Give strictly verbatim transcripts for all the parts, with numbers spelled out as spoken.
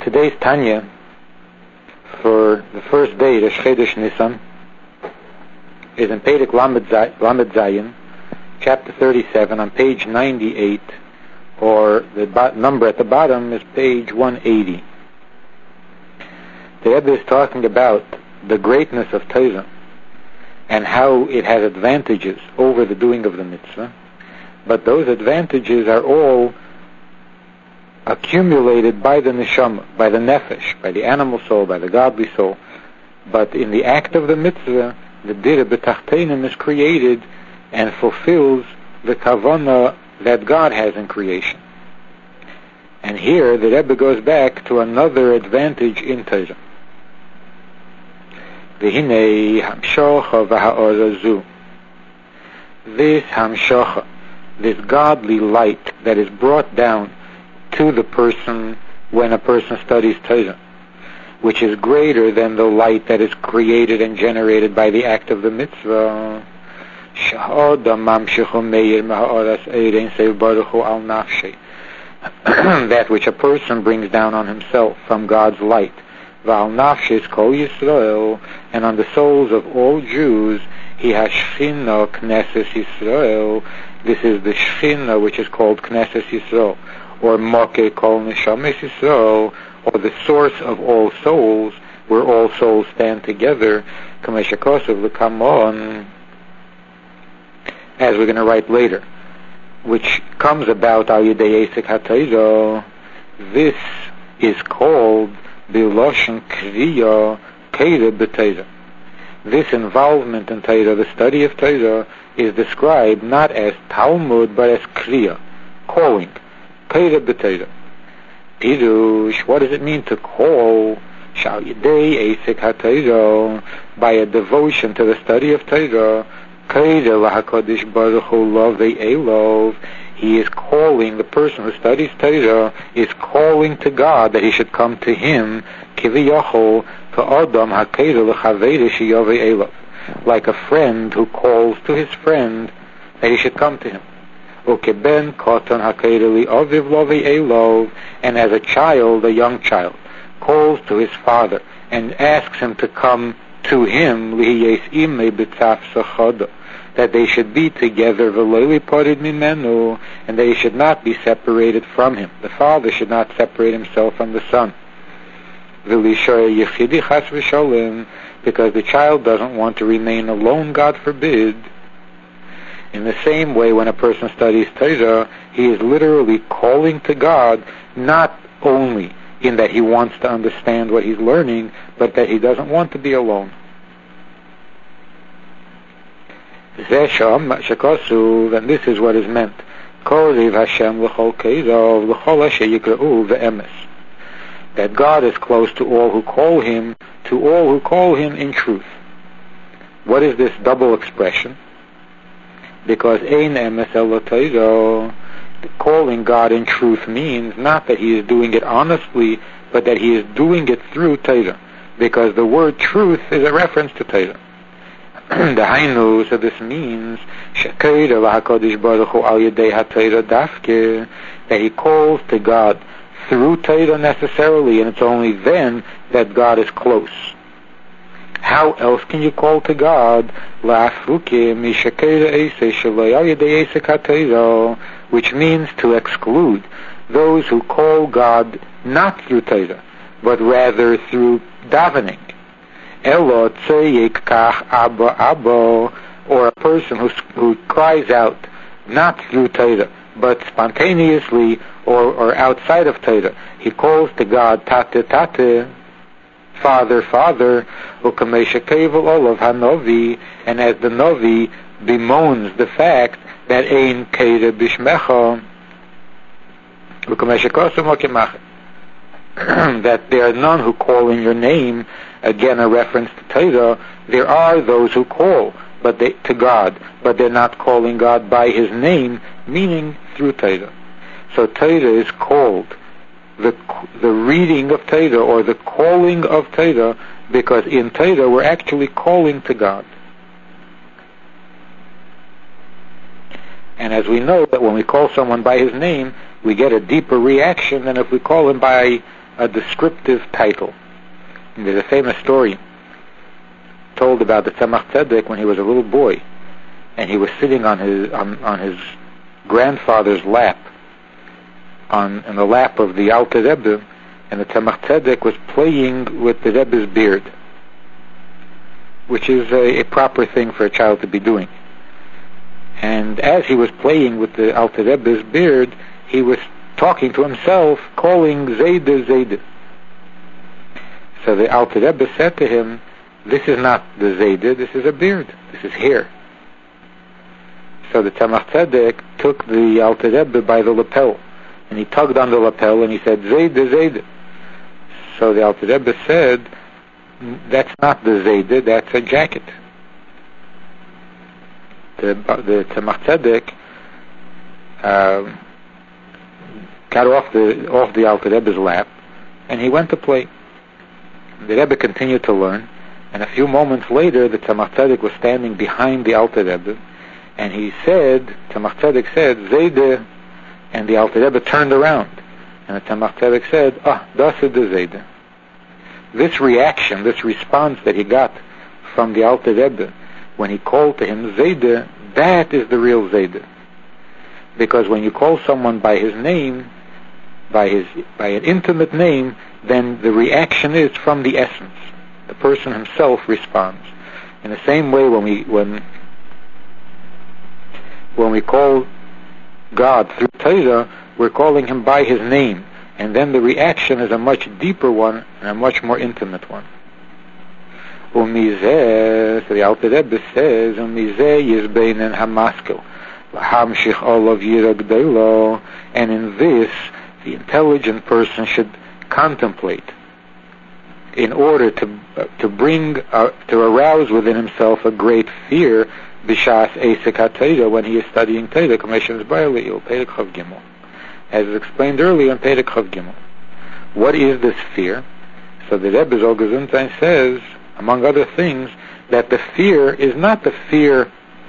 Today's Tanya for the first day, the Chodesh Nisan, is in Perek Lamed Zayin, chapter thirty-seven, on page ninety-eight, or the bo- number at the bottom is page one eighty. The Rebbe is talking about the greatness of Torah and how it has advantages over the doing of the mitzvah, but those advantages are all accumulated by the neshama, by the nefesh, by the animal soul, by the godly soul. But in the act of the mitzvah, the dira b'tachtenim is created and fulfills the kavanah that God has in creation. And here the Rebbe goes back to another advantage in Torah. V'hinei hamshocha v'ha'orazu. This hamshocha, this godly light that is brought down to the person when a person studies Torah, which is greater than the light that is created and generated by the act of the mitzvah. That which a person brings down on himself from God's light, and on the souls of all Jews, he has Shechina Knesset Yisrael. This is the Shechina which is called Knesset Yisrael, or Mokeh Kol Neshames Yisrael, or the source of all souls, where all souls stand together, as we're going to write later, which comes about Al Yedei Esek HaTorah. This is called B'Loshen Kriya Keira B'Torah. This involvement in Torah, the study of Torah, is described not as Talmud but as Kriya, calling. Keira B'Torah. Pirush, what does it mean to call? Shal Yedei Esek HaTorah, by a devotion to the study of Torah. Keira LaHaKadosh Baruch Hu Lovei Elov. He is calling, the person who studies Torah is calling to God that he should come to him, Kiviyachol, Ka'adam HaKeira L'Chaveira Sheyovei Elov, like a friend who calls to his friend that he should come to him. Ukeben Kotan HaKeira Li'aviv Lovei Elov, and as a child, a young child, calls to his father and asks him to come to him, Lihiyes Imei B'Tzaf Sachoda, that they should be together, V'Loi Parid Mimenu, and they should not be separated from him. The father should not separate himself from the son. V'Lishoy Yechidi Chas V'Sholem, because the child doesn't want to remain alone, God forbid. In the same way, when a person studies Torah, he is literally calling to God, not only in that he wants to understand what he's learning, but that he doesn't want to be alone. And this is what is meant. That God is close to all who call him, to all who call him in truth. What is this double expression? Because ein emes elo Torah, calling God in truth means not that he is doing it honestly, but that he is doing it through Torah, because the word truth is a reference to Torah. The Hainu, so this means that he calls to God through Torah necessarily, and it's only then that God is close. How else can you call to God? Which means to exclude those who call God not through Torah, but rather through davening. Or a person who, who cries out not through Torah, but spontaneously or, or outside of Torah. He calls to God Tate Tate, Father, Father, and as the Novi bemoans the fact that Ein Keira Bishmecha, that there are none who call in your name, again a reference to Torah. There are those who call but they, to God, but they're not calling God by his name, meaning through Torah. So Torah is called the the reading of Torah, or the calling of Torah, because in Torah we're actually calling to God. And as we know that when we call someone by his name, we get a deeper reaction than if we call him by a descriptive title. And there's a famous story told about the Tzemach Tzedek when he was a little boy, and he was sitting on his on, on his grandfather's lap, on in the lap of the Alter Rebbe, and the Tzemach Tzedek was playing with the Rebbe's beard, which is a, a proper thing for a child to be doing. And as he was playing with the Alter Rebbe's beard, he was talking to himself, calling Zayde, Zayde. So the Alter Rebbe said to him, "This is not the Zayde, this is a beard, this is hair." So the Tzemach Tzedek took the Alter Rebbe by the lapel, and he tugged on the lapel, and he said, "Zayde, Zayde." So the Alter Rebbe said, "That's not the Zayde, that's a jacket." The, the Tzemach Tzedek uh, got off the off the Alter Rebbe's lap, and he went to play. The Rebbe continued to learn, and a few moments later, the Tzemach Tzedek was standing behind the Alter Rebbe, and he said, Tzemach Tzedek said, "Zayde," and the Alter Rebbe turned around, and the Tzemach Tzedek said, "Ah, das is the Zayde." This reaction, this response that he got from the Alter Rebbe when he called to him Zayde, that is the real Zayde. Because when you call someone by his name, by his by an intimate name, then the reaction is from the essence. The person himself responds. In the same way, when we when when we call God through Torah, we're calling him by his name, and then the reaction is a much deeper one and a much more intimate one. Umizeh, so the Alter Rebbe says, Umizeh yizbeinen hamaskel, lahamshich olav yiragdelo, and in this, the intelligent person should contemplate in order to uh, to bring uh, to arouse within himself a great fear b'shas eisek haTorah, when he is studying Torah, Commissions Ba'aliyul, Perek Chav Gimel, as is explained earlier in Perek Chav Gimel. What is this fear? So the Rebbe Zol Gesundheit says, among other things, that the fear is not the fear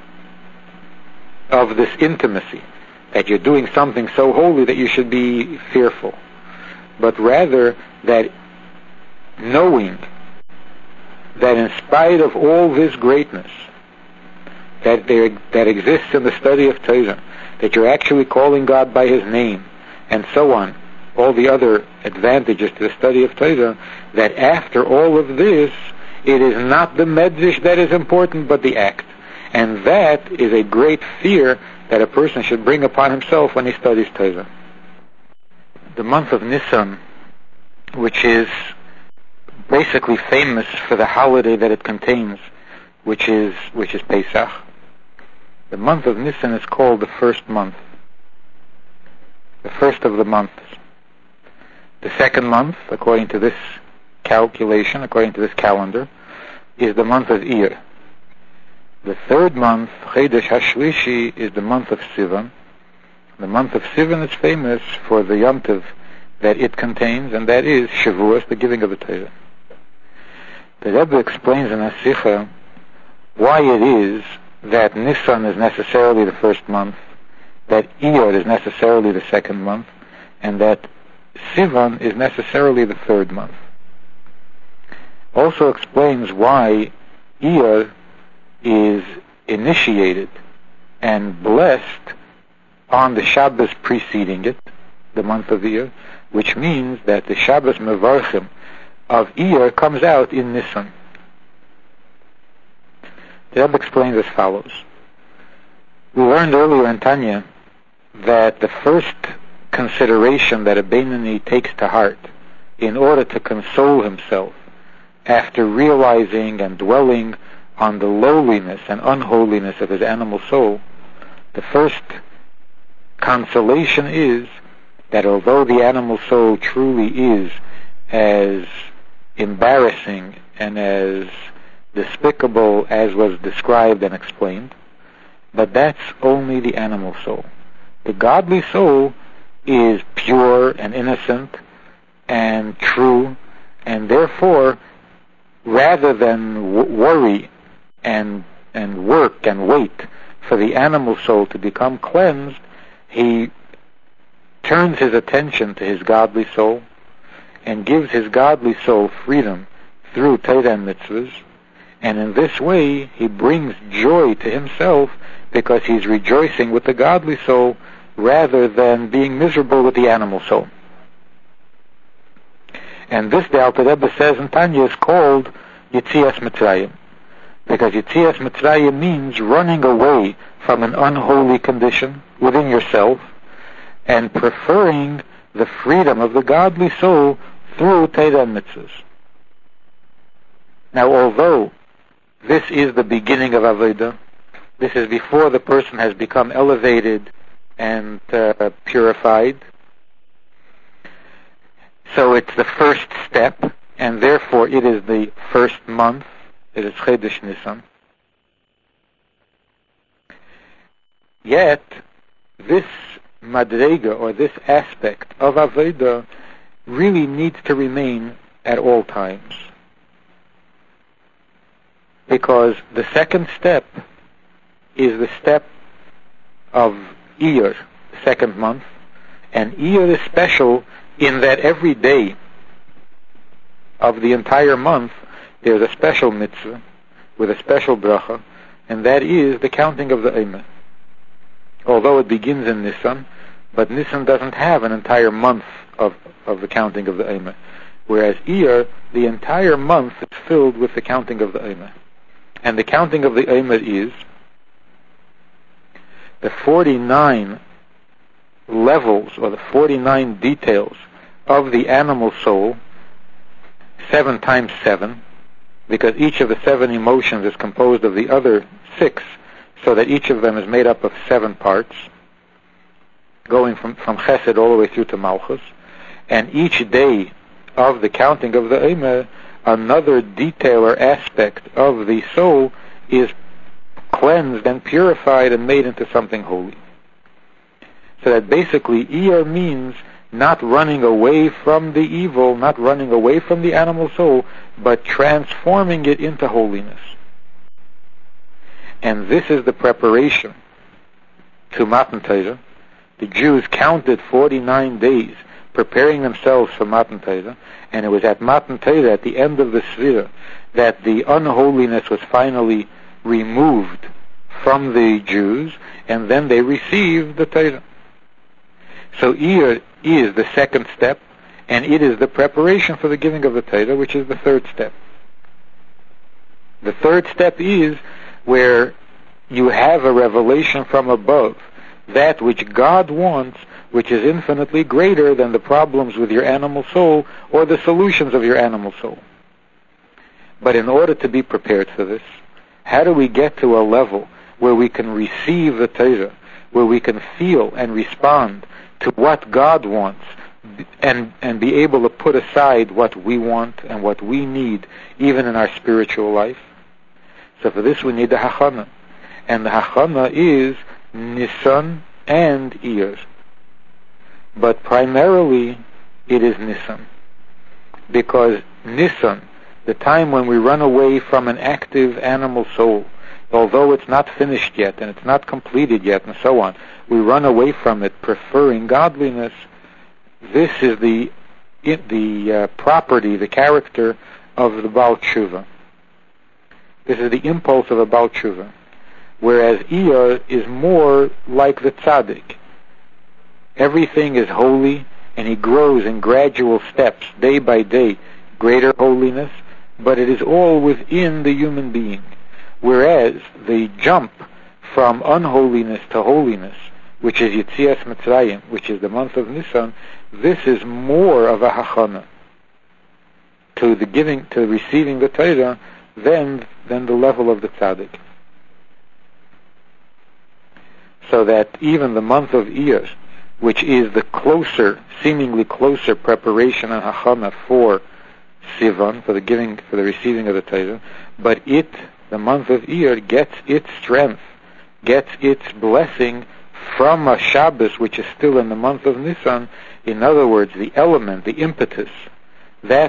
of this intimacy, that you're doing something so holy that you should be fearful, but rather that knowing that in spite of all this greatness that there that exists in the study of Torah, that you're actually calling God by his name, and so on, all the other advantages to the study of Torah, that after all of this, it is not the medrash that is important, but the act. And that is a great fear that a person should bring upon himself when he studies Torah. The month of Nisan, which is basically famous for the holiday that it contains, which is which is Pesach. The month of Nisan is called the first month, the first of the months. The second month, according to this calculation, according to this calendar, is the month of Iyar. The third month, Chodesh Hashlishi, is the month of Sivan. The month of Sivan is famous for the Yom Tov that it contains, and that is Shavuos, the giving of the Torah. The Rebbe explains in Hasicha why it is that Nisan is necessarily the first month, that Iyar is necessarily the second month, and that Sivan is necessarily the third month. Also explains why Iyar is initiated and blessed on the Shabbos preceding it, the month of Iyar, which means that the Shabbos Mevarchim of Iyar comes out in Nisan. The Rebbe explains as follows. We learned earlier in Tanya that the first consideration that a Beinoni takes to heart in order to console himself after realizing and dwelling on the lowliness and unholiness of his animal soul, the first consolation is that although the animal soul truly is as embarrassing and as despicable as was described and explained, but that's only the animal soul. The godly soul is pure and innocent and true, and therefore, rather than w- worry and and work and wait for the animal soul to become cleansed, he turns his attention to his godly soul and gives his godly soul freedom through Torah and mitzvahs, and in this way he brings joy to himself because he's rejoicing with the godly soul rather than being miserable with the animal soul. And this, the Alter Rebbe says in Tanya, is called Yitzias Mitzrayim, because Yitzias Mitzrayim means running away from an unholy condition within yourself and preferring the freedom of the godly soul through Torah and mitzvahs. Now, although this is the beginning of Avodah, this is before the person has become elevated and uh, purified, so it's the first step, and therefore it is the first month, it is Chedesh Nisan. Yet, this madrega, or this aspect of Avodah, really needs to remain at all times. Because the second step is the step of Iyar, the second month, and Iyar is special in that every day of the entire month there's a special mitzvah with a special bracha, and that is the counting of the Omer. Although it begins in Nisan, but Nisan doesn't have an entire month of, of the counting of the Omer, whereas Iyar, the entire month is filled with the counting of the Omer. And the counting of the Omer is the forty-nine levels, or the forty-nine details of the animal soul, seven times seven, because each of the seven emotions is composed of the other six, so that each of them is made up of seven parts, going from, from Chesed all the way through to Malchus. And each day of the counting of the Omer, another detail or aspect of the soul is cleansed and purified and made into something holy. So that basically Iyar means not running away from the evil, not running away from the animal soul, but transforming it into holiness. And this is the preparation to Matan Torah. The Jews counted forty-nine days preparing themselves for Matan Torah, and it was at Matan Torah, at the end of the Sfira, that the unholiness was finally removed from the Jews, and then they received the Torah. So Iyar is the second step, and it is the preparation for the giving of the Torah, which is the third step. The third step is where you have a revelation from above, that which God wants, which is infinitely greater than the problems with your animal soul or the solutions of your animal soul. But in order to be prepared for this, how do we get to a level where we can receive the Torah, where we can feel and respond to what God wants, and and be able to put aside what we want and what we need, even in our spiritual life? So for this we need the Hachana. And the Hachana is Nisan and Iyar. But primarily it is Nisan. Because Nisan, the time when we run away from an active animal soul, although it's not finished yet and it's not completed yet and so on, we run away from it preferring godliness. This is the the uh, property, the character of the Baal Tshuva. This is the impulse of a Baal Tshuva. Whereas Iyar is more like the tzaddik. Everything is holy, and he grows in gradual steps, day by day, greater holiness, but it is all within the human being. Whereas the jump from unholiness to holiness, which is Yitzias Mitzrayim, which is the month of Nisan, this is more of a hachana to the giving, to receiving the Torah than than the level of the tzaddik. So that even the month of Iyar, which is the closer, seemingly closer preparation and hachana for Sivan, for the giving, for the receiving of the Torah, but it, the month of Iyar, gets its strength, gets its blessing from a Shabbos which is still in the month of Nisan. In other words, the element, the impetus, that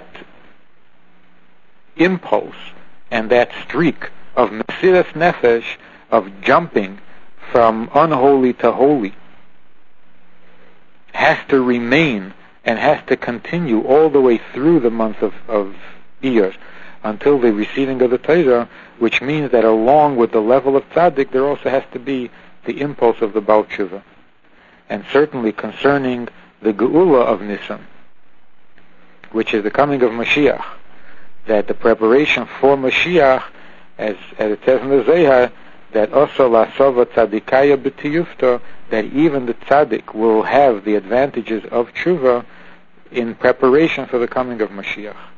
impulse and that streak of Mesiras Nefesh, of jumping from unholy to holy, has to remain and has to continue all the way through the month of, of Iyar until the receiving of the Torah, which means that along with the level of tzaddik, there also has to be the impulse of the Baal Tshuva. And certainly concerning the Geula of Nisan, which is the coming of Mashiach, that the preparation for Mashiach, as, as it says in the Zohar, that also lasova tzadikaya b'tiyufta, that even the tzaddik will have the advantages of tshuva in preparation for the coming of Mashiach.